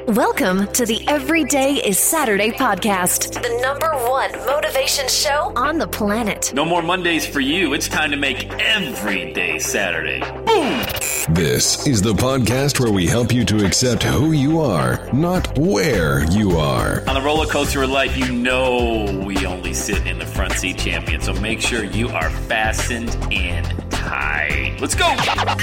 Welcome to the Everyday is Saturday podcast, the #1 motivation show on the planet. No more Mondays for you. It's time to make every day Saturday. Boom! This is the podcast where we help you to accept who you are, not where you are. On the roller coaster of life, you know we only sit in the front seat, champion. So make sure you are fastened in tight. Let's go!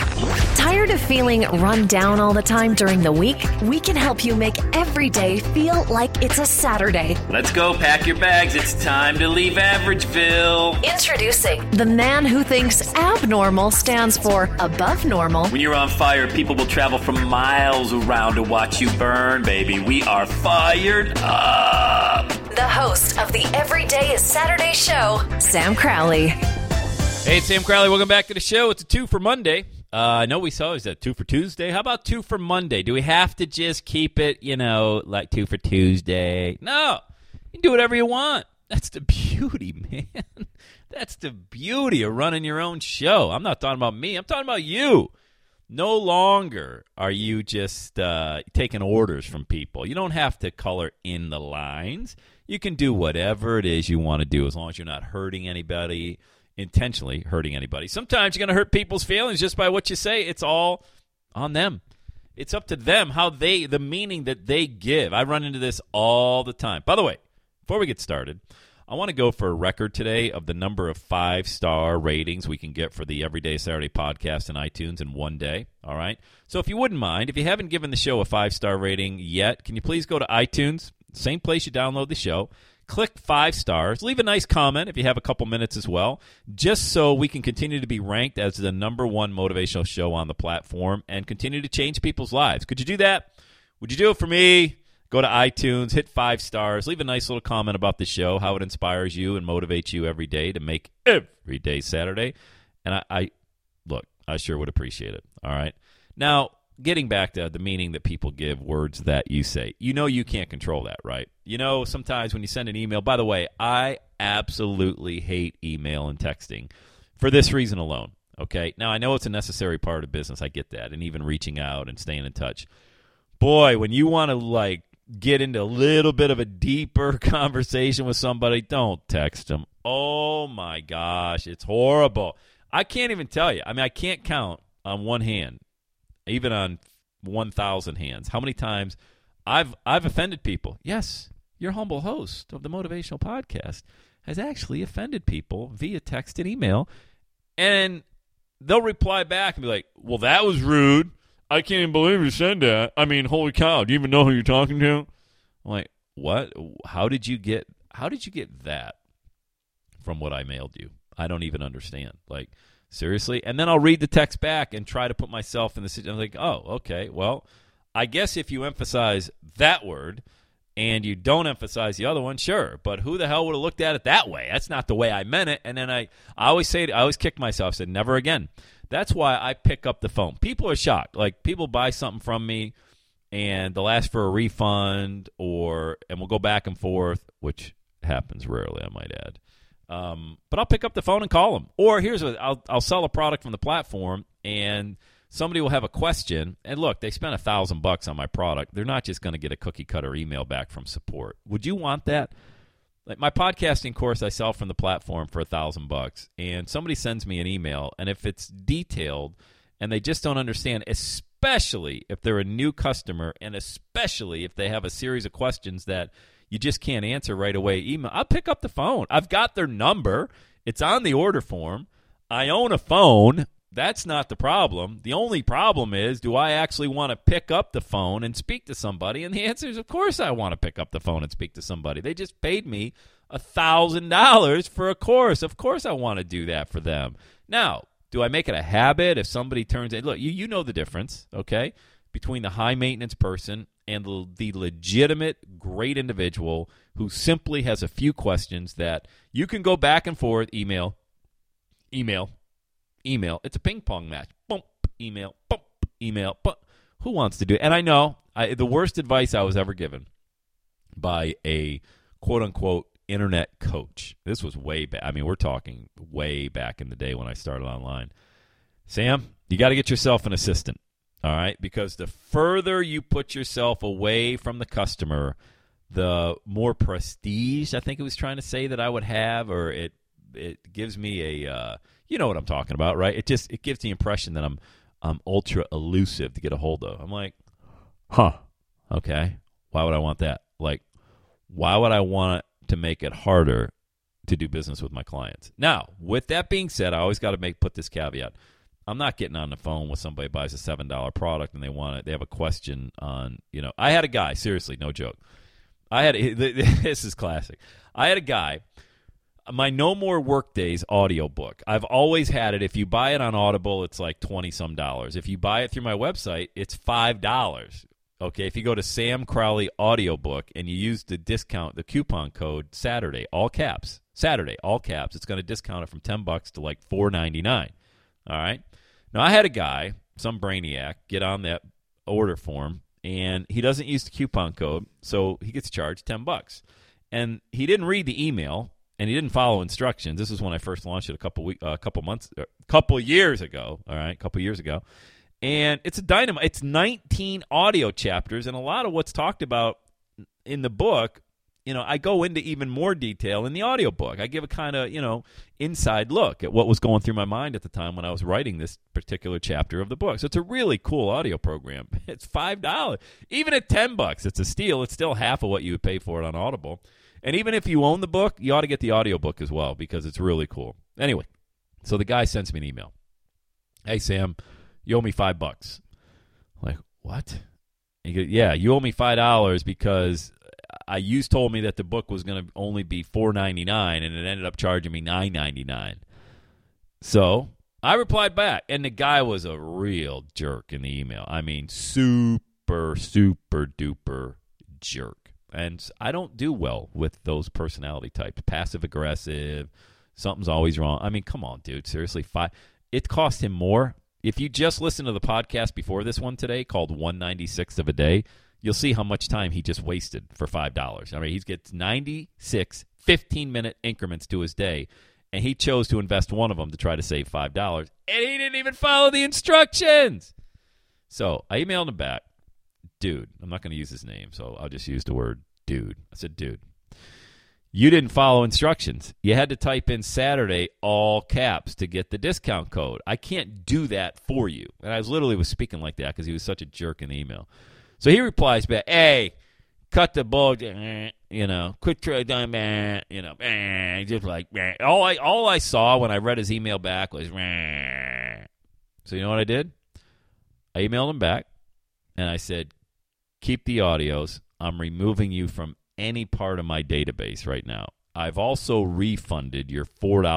Tired of feeling run down all the time during the week? We can help you make every day feel like it's a Saturday. Let's go. Pack your bags. It's time to leave Averageville. Introducing the man who thinks abnormal stands for above normal. When you're on fire, people will travel from miles around to watch you burn, baby. We are fired up. The host of the Everyday is Saturday show, Sam Crowley. Hey, it's Sam Crowley. Welcome back to the show. It's a 2 for Monday. I know we saw, is that 2 for Tuesday? How about 2 for Monday? Do we have to just keep it, like 2 for Tuesday? No. You can do whatever you want. That's the beauty, man. That's the beauty of running your own show. I'm not talking about me. I'm talking about you. No longer are you just taking orders from people. You don't have to color in the lines. You can do whatever it is you want to do as long as you're not hurting anybody, intentionally hurting anybody. Sometimes you're going to hurt people's feelings just by what you say. It's all on them. It's up to them, the meaning that they give. I run into this all the time. By the way, before we get started, I want to go for a record today of the number of 5-star ratings we can get for the Everyday Saturday podcast in iTunes in one day, all right? So if you wouldn't mind, if you haven't given the show a 5-star rating yet, can you please go to iTunes, same place you download the show, click 5 stars, leave a nice comment if you have a couple minutes as well, just so we can continue to be ranked as the #1 motivational show on the platform and continue to change people's lives. Could you do that? Would you do it for me? Go to iTunes, hit 5 stars, leave a nice little comment about the show, how it inspires you and motivates you every day to make every day Saturday. And I sure would appreciate it. All right. Now, getting back to the meaning that people give words that you say, you can't control that, right? Sometimes when you send an email, by the way, I absolutely hate email and texting for this reason alone. Okay. Now, I know it's a necessary part of business. I get that. And even reaching out and staying in touch. Boy, when you want to get into a little bit of a deeper conversation with somebody, don't text them. Oh, my gosh. It's horrible. I can't even tell you. I can't count on one hand, even on 1,000 hands, how many times I've offended people. Yes, your humble host of the Motivational Podcast has actually offended people via text and email. And they'll reply back and be like, well, that was rude. I can't even believe you said that. Holy cow, do you even know who you're talking to? I'm like, what? How did you get that from what I mailed you? I don't even understand. Seriously? And then I'll read the text back and try to put myself in the situation. I'm like, oh, okay. Well, I guess if you emphasize that word and you don't emphasize the other one, sure. But who the hell would have looked at it that way? That's not the way I meant it. And then I always kick myself. I said, never again. That's why I pick up the phone. People are shocked. People buy something from me, and they'll ask for a refund, and we'll go back and forth, which happens rarely, I might add. But I'll pick up the phone and call them. Or here's what I'll sell a product from the platform, and somebody will have a question. And look, they spent $1,000 on my product. They're not just going to get a cookie cutter email back from support. Would you want that? My podcasting course I sell from the platform for $1,000, and somebody sends me an email, and if it's detailed and they just don't understand, especially if they're a new customer, and especially if they have a series of questions that you just can't answer right away, email, I'll pick up the phone. I've got their number. It's on the order form. I own a phone. That's not the problem. The only problem is, do I actually want to pick up the phone and speak to somebody? And the answer is, of course I want to pick up the phone and speak to somebody. They just paid me $1,000 for a course. Of course I want to do that for them. Now, do I make it a habit if somebody turns in? Look, you know the difference, okay, between the high-maintenance person and the legitimate, great individual who simply has a few questions that you can go back and forth, email. It's a ping-pong match. Bump, email, bump, email. Bump. Who wants to do it? And I know the worst advice I was ever given by a quote-unquote internet coach. This was way back. We're talking way back in the day when I started online. Sam, you got to get yourself an assistant. all right? Because the further you put yourself away from the customer, the more prestige, I think it was trying to say, that I would have, or it gives me a, you know what I'm talking about, right? It gives the impression that I'm ultra elusive to get a hold of. I'm like, okay, why would I want that? Like, why would I want to make it harder to do business with my clients? Now, with that being said, I always got to put this caveat. I'm not getting on the phone with somebody who buys a $7 product and they have a question on, I had a guy, seriously, no joke. This is classic. I had a guy, my No More Workdays audiobook. I've always had it. If you buy it on Audible, it's like $20-some. If you buy it through my website, it's $5. Okay, if you go to Sam Crowley audiobook and you use the coupon code Saturday, all caps, it's going to discount it from $10 to like $4.99. All right. Now, I had a guy, some brainiac, get on that order form, and he doesn't use the coupon code, so he gets charged $10. And he didn't read the email, and he didn't follow instructions. This is when I first launched it a couple years ago. All right, a couple years ago. And it's a dynamite. It's 19 audio chapters, and a lot of what's talked about in the book, I go into even more detail in the audiobook. I give a kind of, inside look at what was going through my mind at the time when I was writing this particular chapter of the book. So it's a really cool audio program. It's $5. Even at $10, it's a steal. It's still half of what you would pay for it on Audible. And even if you own the book, you ought to get the audiobook as well because it's really cool. Anyway, so the guy sends me an email. Hey, Sam, you owe me $5. I'm like, what? He goes, yeah, you owe me $5 because you told me that the book was going to only be $4.99, and it ended up charging me $9.99. So I replied back, and the guy was a real jerk in the email. I mean, super, super duper jerk. And I don't do well with those personality types. Passive aggressive, something's always wrong. I mean, come on, dude. Seriously, it cost him more. If you just listen to the podcast before this one today called 196th of a Day, you'll see how much time he just wasted for $5. I mean, he gets 96 15-minute increments to his day, and he chose to invest one of them to try to save $5, and he didn't even follow the instructions. So I emailed him back. Dude, I'm not going to use his name, so I'll just use the word dude. I said, dude, you didn't follow instructions. You had to type in Saturday, all caps, to get the discount code. I can't do that for you. And I was speaking like that because he was such a jerk in the email. So he replies back, hey, cut the bull, quit trying, just like, all I saw when I read his email back was, so you know what I did? I emailed him back, and I said, keep the audios. I'm removing you from any part of my database right now. I've also refunded your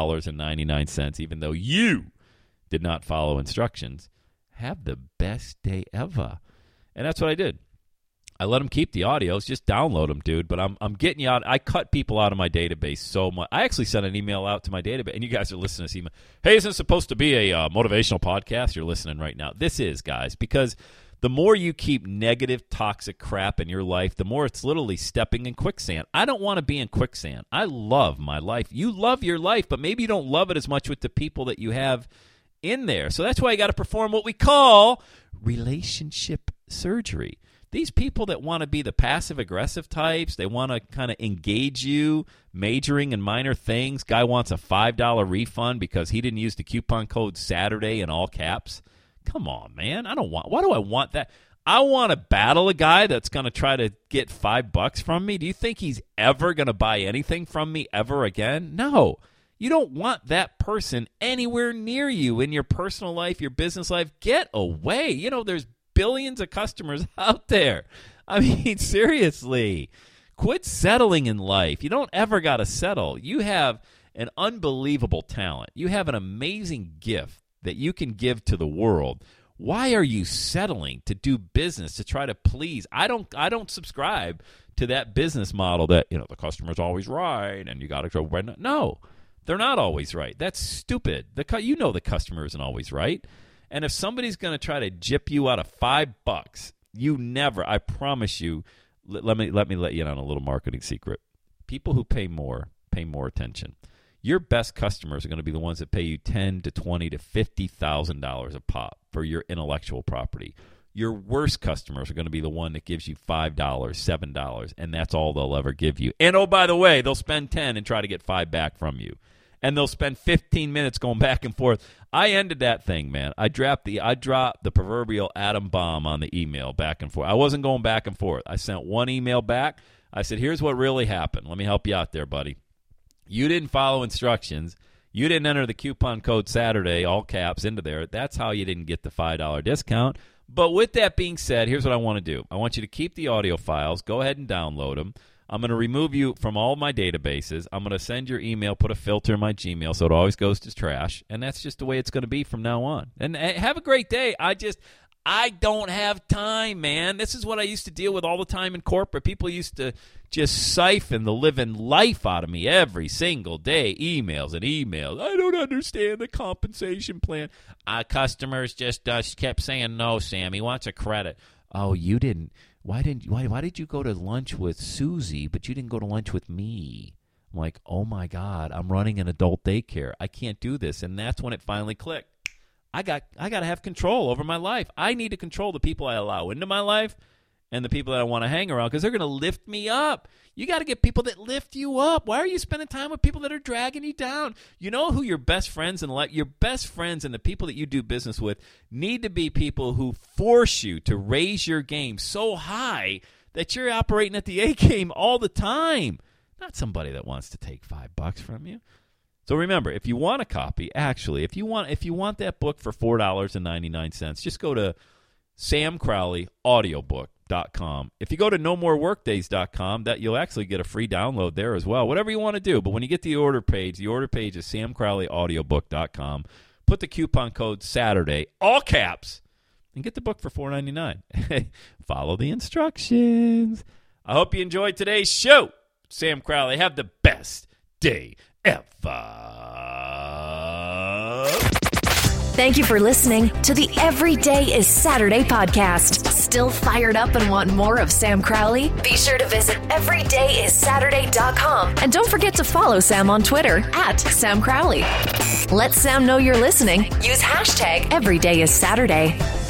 $4.99, even though you did not follow instructions. Have the best day ever. And that's what I did. I let them keep the audios. Just download them, dude. But I'm getting you out. I cut people out of my database so much. I actually sent an email out to my database, and you guys are listening to this email. Hey, isn't it supposed to be a motivational podcast? You're listening right now. This is, guys, because the more you keep negative, toxic crap in your life, the more it's literally stepping in quicksand. I don't want to be in quicksand. I love my life. You love your life, but maybe you don't love it as much with the people that you have in there. So that's why you got to perform what we call relationship surgery. These people that want to be the passive-aggressive types, they want to kind of engage you, majoring in minor things. Guy wants a $5 refund because he didn't use the coupon code Saturday in all caps. Come on, man. Why do I want that? I want to battle a guy that's going to try to get $5 from me. Do you think he's ever going to buy anything from me ever again? No. You don't want that person anywhere near you in your personal life, your business life. Get away. There's billions of customers out there. I mean, seriously. Quit settling in life. You don't ever got to settle. You have an unbelievable talent. You have an amazing gift that you can give to the world. Why are you settling to do business to try to please? I don't subscribe to that business model that, the customer's always right and you got to go. No, they're not always right. That's stupid. The customer isn't always right. And if somebody's going to try to gyp you out of $5, you never, I promise you, let me let you in on a little marketing secret. People who pay more attention. Your best customers are going to be the ones that pay you $10,000 to $20,000 to $50,000 a pop for your intellectual property. Your worst customers are going to be the one that gives you $5, $7, and that's all they'll ever give you. And, oh, by the way, they'll spend 10 and try to get 5 back from you. And they'll spend 15 minutes going back and forth. I ended that thing, man. I dropped the proverbial atom bomb on the email back and forth. I wasn't going back and forth. I sent one email back. I said, here's what really happened. Let me help you out there, buddy. You didn't follow instructions. You didn't enter the coupon code Saturday, all caps, into there. That's how you didn't get the $5 discount. But with that being said, here's what I want to do. I want you to keep the audio files. Go ahead and download them. I'm going to remove you from all my databases. I'm going to send your email, put a filter in my Gmail so it always goes to trash. And that's just the way it's going to be from now on. And have a great day. I don't have time, man. This is what I used to deal with all the time in corporate. People used to just siphon the living life out of me every single day. Emails and emails. I don't understand the compensation plan. Customers just kept saying, no, Sam, he wants a credit. Oh, you didn't. Why did you go to lunch with Susie, but you didn't go to lunch with me? I'm like, oh, my God, I'm running an adult daycare. I can't do this. And that's when it finally clicked. I got to have control over my life. I need to control the people I allow into my life and the people that I want to hang around because they're going to lift me up. You got to get people that lift you up. Why are you spending time with people that are dragging you down? You know who your best friends and your best friends and the people that you do business with need to be people who force you to raise your game so high that you're operating at the A game all the time. Not somebody that wants to take $5 from you. So remember, if you want a copy, actually, if you want that book for $4.99, just go to samcrowleyaudiobook.com. If you go to nomoreworkdays.com, that you'll actually get a free download there as well. Whatever you want to do, but when you get the order page is samcrowleyaudiobook.com. Put the coupon code Saturday, all caps, and get the book for $4.99. Follow the instructions. I hope you enjoyed today's show. Sam Crowley, have the best day ever. Thank you for listening to the Every Day is Saturday podcast. Still fired up and want more of Sam Crowley? Be sure to visit everydayissaturday.com. And don't forget to follow Sam on Twitter @Sam Crowley. Let Sam know you're listening. Use #EverydayIsSaturday.